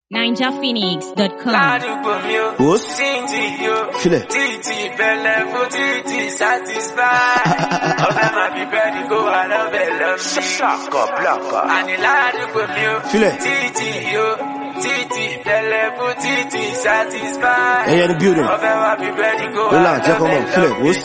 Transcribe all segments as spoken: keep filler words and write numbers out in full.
ninja phoenix dot com. What's? Feel it. Shaka, blaka. Feel it. Hey, you're the building. Relax, Jack, come on. Feel it. What's?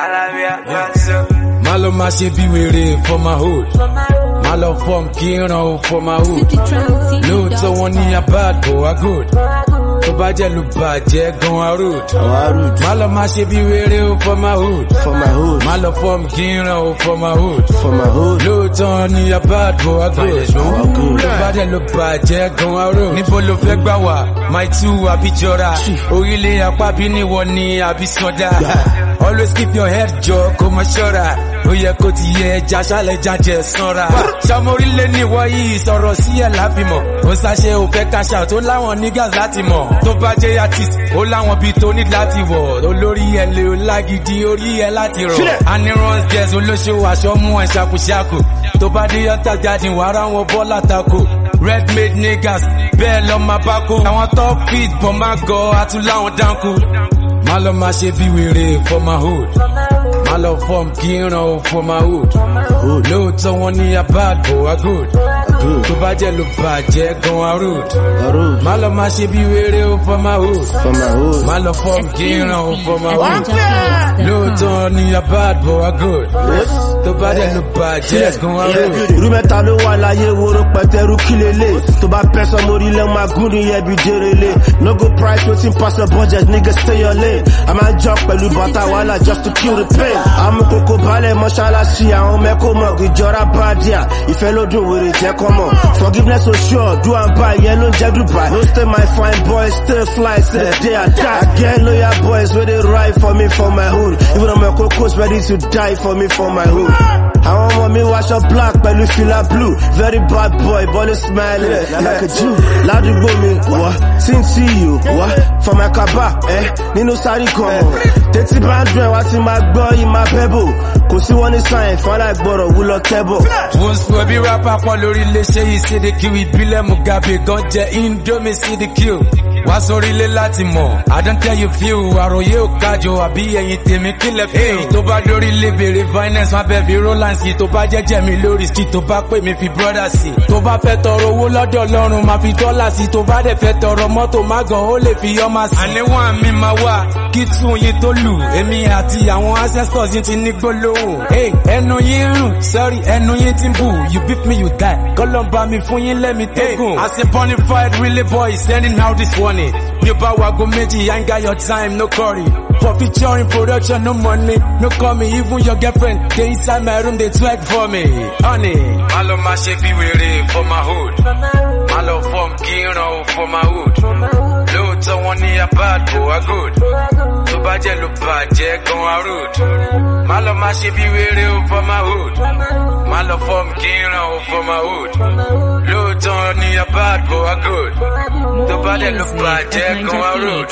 Malo mashi be with for my hood. Malo form kino for my hood. Load so one in a bad boy, a good. To baje lu baje gon a road. Malo mashi be with for my hood. For my hood. Malo form kino for my hood. For my hood. Load so one in a bad boy, a good. To baje lu baje gon a road. Níbo lo fẹ́ gbà wá, my two abijora. Orile apabi ni woni abisoda. Always keep your head jaw, come ashora. Oye ko ti ye jashale jaje sanra. Shamori ni wo yi sọ̀rọ̀ sí ẹ lábímọ. Ó ṣàṣe ó fẹ́ cash out, ó láwọn niggas láti mọ̀. Tó bá jẹ́ artist, ó láwọn beat tó need láti wọ̀. Olórí ẹ lè ó lágídí orí ẹ láti rọ̀. Ani runs jazz olóṣèwò aṣọ mú ẹ ṣàkúṣàkù. Tó bá dé yọta jáde wàrà wọn bọ́lá tako. Red made niggas, bẹ́ẹ̀ lọ máa bá kó. Àwọn top feed bọ̀ máa gọ àtúláwọn dánkù. Malo mashi be with for my hood. Malo form kino for my hood. Load so one in a bad boy, a good. To baje lu baje gon a road. Malo mashi be with for my hood. For my hood. Malo form kino for my hood. Load so one in a bad boy, a good. To baje lu baje gon a road. Rumeta lo wa láyé woro pẹ̀tẹ́rù kilele. To ba peso mori le ma guni ye bi jerele. No go price wetin pass the budget, nigga stay your lane. I'm a job pẹ̀lú bàtà wàhálà just to kill the pain. Àmú kòkó balẹ̀ mọ́ṣáláṣí àwọn mẹ́kọ́ mọ̀ ìjọra bàdíà. Ìfẹ́ ló dùn wèrè jẹ́ kọ́mọ̀. Forgiveness so sure, do and buy, yẹn ló ń jẹ́ Dubai. No stay my fine boys, stay fly, stay day I die. I get loyal boys where they ride for me for my hood. Even though my coco's ready to die for me for my hood. Àwọn ọmọ mi wáṣọ black pẹ̀lú fìlà blue. Very bad boy, body smiling like a Jew. Ládùúgbò mi, wá, tí ń tí yìí, wá, for my kaba, eh, nínú sáré kan mọ̀. Tètè bá ń dùn ẹ̀ wá tí máa gbọ́ yìí máa pebble. Kò sí wọ́n ní sáyẹn, fọ́nrán ìgbọ̀rọ̀ wúlọ tẹ́bọ̀. Wọ́n sọ bí rapper pọ̀ lórí iléeṣẹ́ yìí C D Q ìbílẹ̀ Mugabe gan jẹ́ Indomie C D Q. Wá sórí ilé láti mọ̀, I don't tell you feel, àròyé ò kájọ àbí ẹ̀yìn tèmi kílẹ̀ fẹ́. Tó bá dórí ilé bèrè finance, wọ́n bẹ̀ fi Roland sí. Tó bá jẹ́jẹ́ mi lórí street, tó bá pè mí fi brother sí. Tó bá fẹ́ tọrọ owó lọ́dọ̀ Ọlọ́run, máa fi dọ́là sí. Tó bá dẹ̀ fẹ́ tọrọ mọ́tò má gan, ó lè fi ọmọ sí. Àníwọ̀n mi máa wà, kí tún yín tó lù. Èmi àti àwọn ancestors yín ti ní gbólóhùn. Hey, ẹnu yín rùn, sorry, ẹnu yín ti ń bù. You beat me, you die. Kọ́lọ́ bá mi fún yín lẹ́mi tó gùn. As a bonafide really boy, sending out this warning. Mi ò bá wago méjì, I ain't got your time, no curry. For featuring production, no money, no call me. Even your girlfriend, they inside my room, they twerk for me. Honey, Malo mashi be with for my hood. Malo form kino for my hood. Load so one in a bad boy, a good. To baje lu baje gon a road. Malo mashi be with for my hood. Malo form kino for my hood. Load so one in a bad boy, a good. To baje lu baje gon a road.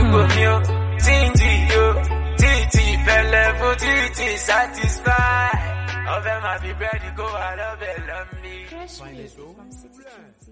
Titi yo, Titi belle for Titi satisfied. Of them I be ready go out of it, love me.